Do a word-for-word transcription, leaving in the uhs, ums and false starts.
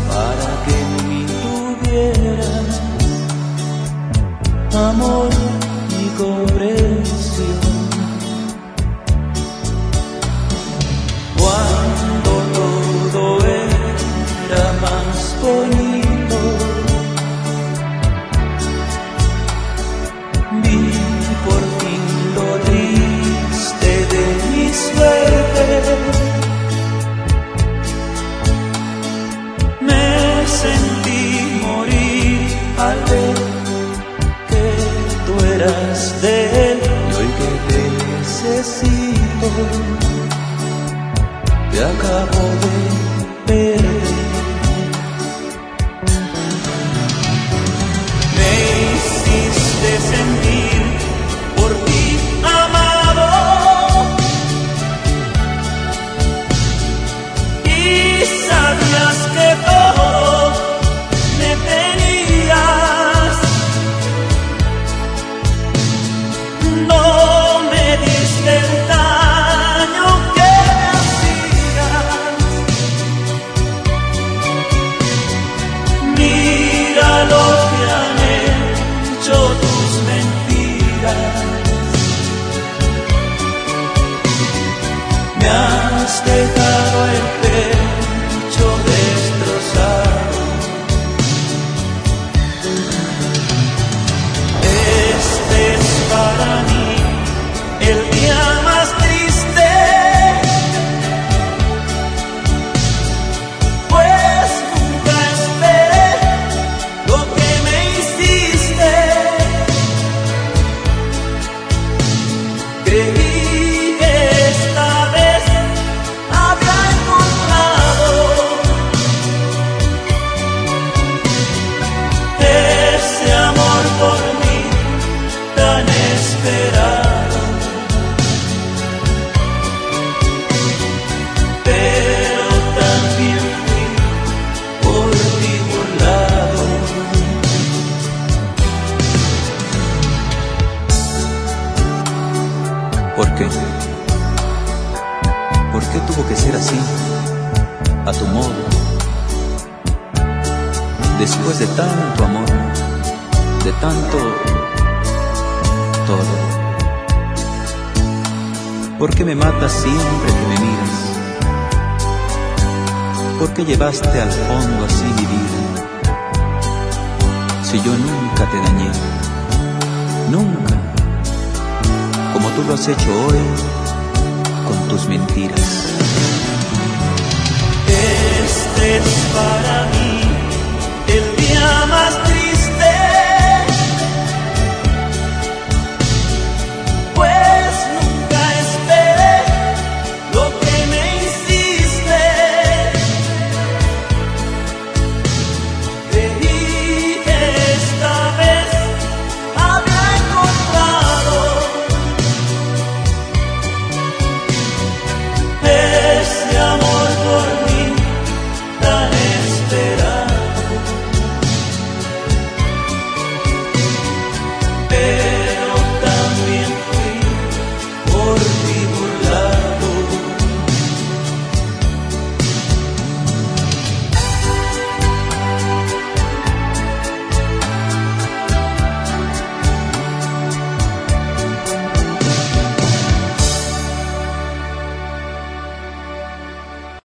para que en mí tuviera amor y comprensión. Cuando todo era más bonito, vi por fin lo triste de mi suerte. Me sentí morir al ver que tú eras de él, y hoy que te necesito, te acabo de perder. Me hiciste sentir por ti amado, y sabías que todo me tenías. No me diste el daño que me hacías. Mira lo que han hecho tus mentiras. Me has dejado el pecho destrozado. Este es para mí el día más triste, pues nunca esperé lo que me hiciste. Creí que esta vez había encontrado ese amor por mí tan esperado, pero también fui por ti burlado. ¿Por qué? ¿Por qué tuvo que ser así, a tu modo? Después de tanto amor, de tanto todo. ¿Por qué me matas siempre que me miras? ¿Por qué llevaste al fondo así mi vida? Si yo nunca te dañé, nunca, como tú lo has hecho hoy con tus mentiras. Este es para